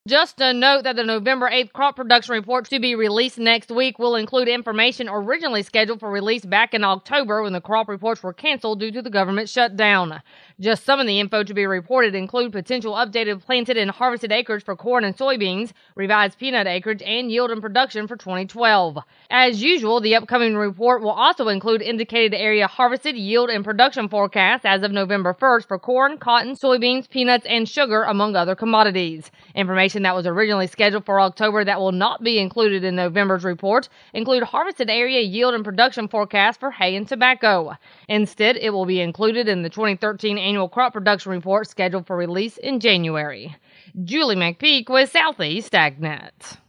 Just a note that the November 8th crop production report to be released next week will include information originally scheduled for release back in October when the crop reports were canceled due to the government shutdown. Just some of the info to be reported include potential updated planted and harvested acreage for corn and soybeans, revised peanut acreage, and yield and production for 2012. As usual, the upcoming report will also include indicated area harvested, yield, and production forecasts as of November 1st for corn, cotton, soybeans, peanuts, and sugar, among other commodities. Information that was originally scheduled for October that will not be included in November's report include harvested area, yield, and production forecasts for hay and tobacco. Instead, it will be included in the 2013 annual crop production report scheduled for release in January. Julie McPeak with Southeast AgNet.